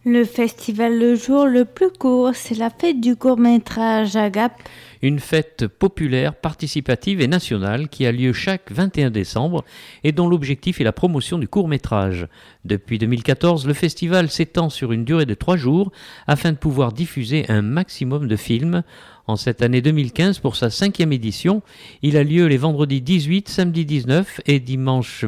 Le festival Le Jour le plus court, c'est la fête du court-métrage à Gap. Une fête populaire, participative et nationale qui a lieu chaque 21 décembre et dont l'objectif est la promotion du court-métrage. Depuis 2014, le festival s'étend sur une durée de 3 jours afin de pouvoir diffuser un maximum de films. En cette année 2015, pour sa 5e édition, il a lieu les vendredis 18, samedi 19 et dimanche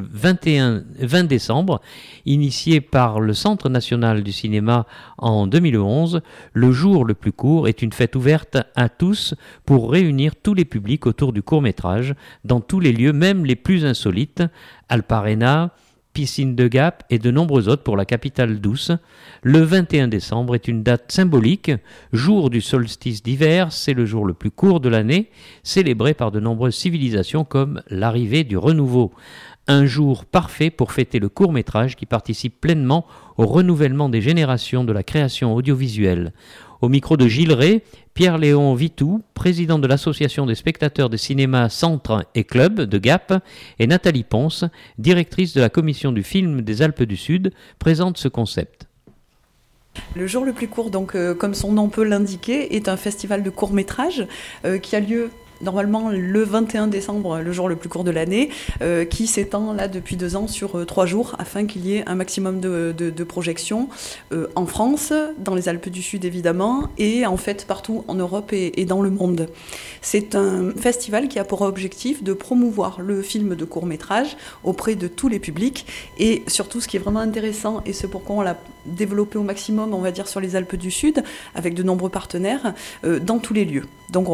20 décembre. Initié par le Centre national du cinéma en 2011, le jour le plus court est une fête ouverte à tous pour réunir tous les publics autour du court-métrage, dans tous les lieux, même les plus insolites, Alparena, Piscine de Gap et de nombreux autres pour la capitale douce. Le 21 décembre est une date symbolique, jour du solstice d'hiver, c'est le jour le plus court de l'année, célébré par de nombreuses civilisations comme l'arrivée du renouveau. Un jour parfait pour fêter le court-métrage qui participe pleinement au renouvellement des générations de la création audiovisuelle. Au micro de Gilles Ray, Pierre-Léon Vitou, président de l'association des spectateurs de cinéma Centre et Club de Gap, et Nathalie Ponce, directrice de la commission du film des Alpes du Sud, présentent ce concept. Le jour le plus court, donc, comme son nom peut l'indiquer, est un festival de court-métrage qui a lieu normalement le 21 décembre, le jour le plus court de l'année, qui s'étend là depuis 2 ans sur 3 jours afin qu'il y ait un maximum de projections en France, dans les Alpes du Sud évidemment, et en fait partout en Europe et dans le monde. C'est un festival qui a pour objectif de promouvoir le film de court-métrage auprès de tous les publics et surtout ce qui est vraiment intéressant, et c'est pourquoi on l'a développé au maximum, on va dire, sur les Alpes du Sud, avec de nombreux partenaires, dans tous les lieux. Donc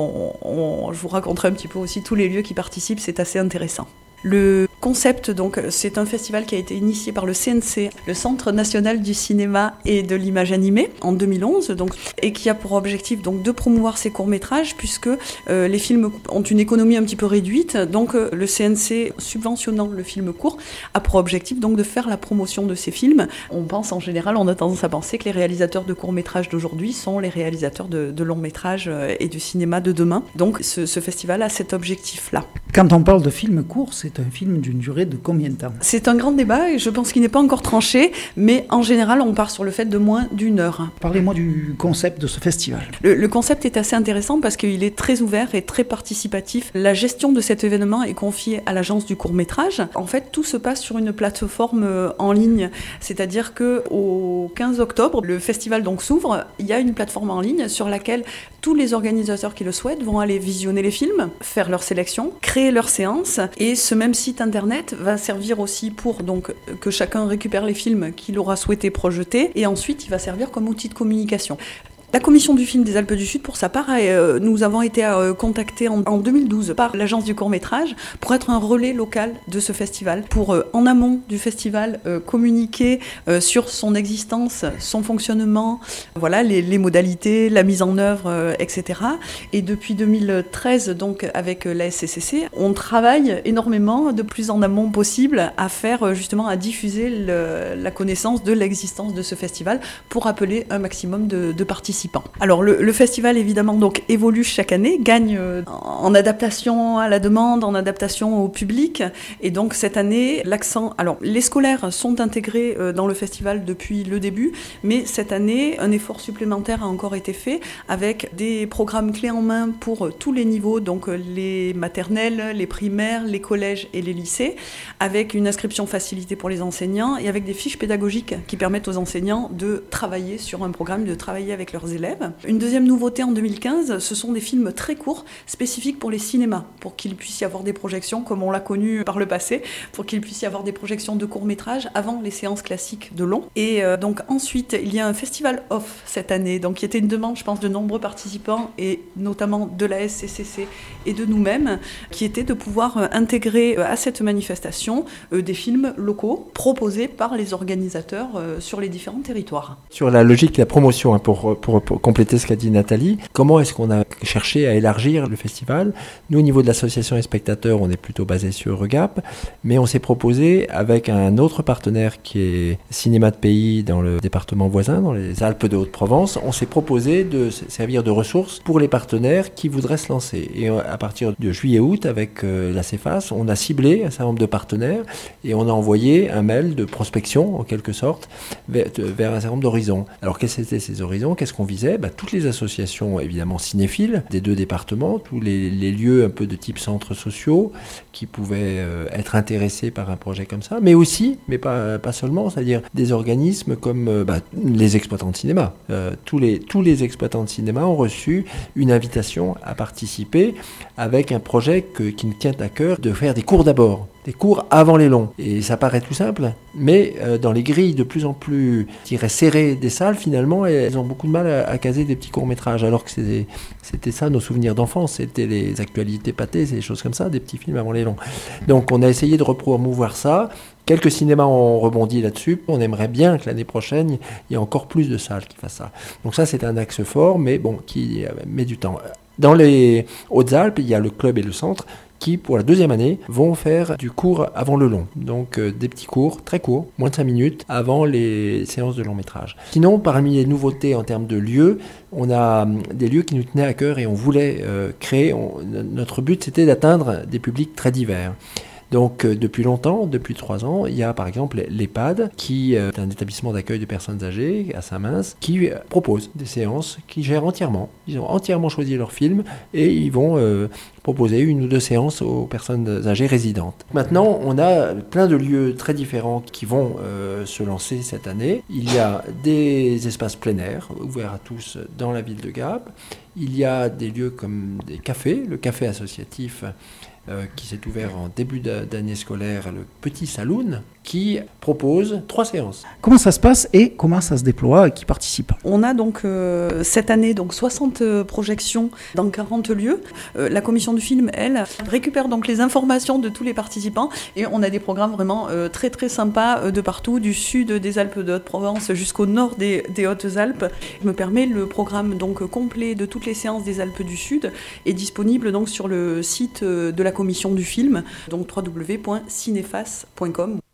je vous raconterai un petit peu aussi tous les lieux qui participent, c'est assez intéressant. Le concept, donc, c'est un festival qui a été initié par le CNC, le Centre national du cinéma et de l'image animée, en 2011, donc, et qui a pour objectif donc, de promouvoir ces courts-métrages, puisque les films ont une économie un petit peu réduite, donc le CNC, subventionnant le film court, a pour objectif donc, de faire la promotion de ces films. On pense en général, on a tendance à penser que les réalisateurs de courts-métrages d'aujourd'hui sont les réalisateurs de longs-métrages et du cinéma de demain. Donc ce festival a cet objectif-là. Quand on parle de film court, c'est un film d'une durée de combien de temps ? C'est un grand débat et je pense qu'il n'est pas encore tranché, mais en général, on part sur le fait de moins d'1 heure. Parlez-moi du concept de ce festival. Le concept est assez intéressant parce qu'il est très ouvert et très participatif. La gestion de cet événement est confiée à l'agence du court-métrage. En fait, tout se passe sur une plateforme en ligne, c'est-à-dire qu'au 15 octobre, le festival donc s'ouvre. Il y a une plateforme en ligne sur laquelle tous les organisateurs qui le souhaitent vont aller visionner les films, faire leur sélection, créer leur séance, et ce même site internet va servir aussi pour donc, que chacun récupère les films qu'il aura souhaité projeter, et ensuite il va servir comme outil de communication. La commission du film des Alpes du Sud, pour sa part, nous avons été contactés en 2012 par l'agence du court-métrage pour être un relais local de ce festival, pour en amont du festival communiquer sur son existence, son fonctionnement, voilà, les modalités, la mise en œuvre, etc. Et depuis 2013, donc avec la SCCC, on travaille énormément, de plus en amont possible, à faire justement à diffuser la connaissance de l'existence de ce festival pour appeler un maximum de participants. Alors le festival évidemment donc évolue chaque année, gagne en adaptation à la demande, en adaptation au public, et donc cette année l'accent, alors les scolaires sont intégrés dans le festival depuis le début, mais cette année un effort supplémentaire a encore été fait avec des programmes clés en main pour tous les niveaux, donc les maternelles, les primaires, les collèges et les lycées, avec une inscription facilitée pour les enseignants et avec des fiches pédagogiques qui permettent aux enseignants de travailler sur un programme, de travailler avec leurs élèves. Une deuxième nouveauté en 2015, ce sont des films très courts, spécifiques pour les cinémas, pour qu'il puisse y avoir des projections, comme on l'a connu par le passé, pour qu'il puisse y avoir des projections de courts-métrages avant les séances classiques de long. Et donc ensuite, il y a un festival off cette année, donc qui était une demande, je pense, de nombreux participants, et notamment de la SCCC et de nous-mêmes, qui était de pouvoir intégrer à cette manifestation des films locaux proposés par les organisateurs sur les différents territoires. Sur la logique de la promotion, pour pour compléter ce qu'a dit Nathalie, comment est-ce qu'on a cherché à élargir le festival? Nous, au niveau de l'association des spectateurs, on est plutôt basé sur Regap, mais on s'est proposé avec un autre partenaire qui est Cinéma de Pays dans le département voisin, dans les Alpes de Haute-Provence, on s'est proposé de servir de ressources pour les partenaires qui voudraient se lancer. Et à partir de juillet-août, avec la CEFAS, on a ciblé un certain nombre de partenaires et on a envoyé un mail de prospection, en quelque sorte, vers un certain nombre d'horizons. Alors, quels étaient ces horizons? Qu'est-ce qu'on visait? Toutes les associations, évidemment, cinéphiles des deux départements, tous les lieux un peu de type centres sociaux qui pouvaient être intéressés par un projet comme ça, mais aussi, mais pas seulement, c'est-à-dire des organismes comme les exploitants de cinéma. Tous les exploitants de cinéma ont reçu une invitation à participer avec un projet qui me tient à cœur de faire des cours d'abord. Des cours avant les longs. Et ça paraît tout simple, mais dans les grilles de plus en plus, je dirais, serrées des salles, finalement, elles ont beaucoup de mal à caser des petits courts-métrages, alors que c'était ça nos souvenirs d'enfance, c'était les actualités pâtées, des choses comme ça, des petits films avant les longs. Donc on a essayé de repromouvoir ça. Quelques cinémas ont rebondi là-dessus. On aimerait bien que l'année prochaine, il y ait encore plus de salles qui fassent ça. Donc ça, c'est un axe fort, mais bon, qui met du temps. Dans les Hautes-Alpes, il y a le club et le centre qui, pour la deuxième année, vont faire du court avant le long. Donc des petits cours, très courts, moins de 5 minutes, avant les séances de long métrage. Sinon, parmi les nouveautés en termes de lieux, on a des lieux qui nous tenaient à cœur et on voulait créer. Notre but, c'était d'atteindre des publics très divers. Donc depuis longtemps, depuis 3 ans, il y a par exemple l'EHPAD, qui est un établissement d'accueil de personnes âgées à Saint-Mince, qui propose des séances qui gèrent entièrement. Ils ont entièrement choisi leur film et ils vont proposer 1 ou 2 séances aux personnes âgées résidentes. Maintenant, on a plein de lieux très différents qui vont se lancer cette année. Il y a des espaces plein air ouverts à tous dans la ville de Gap. Il y a des lieux comme des cafés, le café associatif qui s'est ouvert en début d'année scolaire, le Petit Saloon, qui propose 3 séances. Comment ça se passe et comment ça se déploie et qui participe? On a donc cette année 60 projections dans 40 lieux. La commission du film, elle, récupère donc les informations de tous les participants et on a des programmes vraiment très très sympas de partout, du sud des Alpes de Haute-Provence jusqu'au nord des Hautes-Alpes. Je me permets, le programme donc complet de toutes les séances des Alpes du Sud est disponible donc sur le site de la commission du film, donc www.cinefas.com.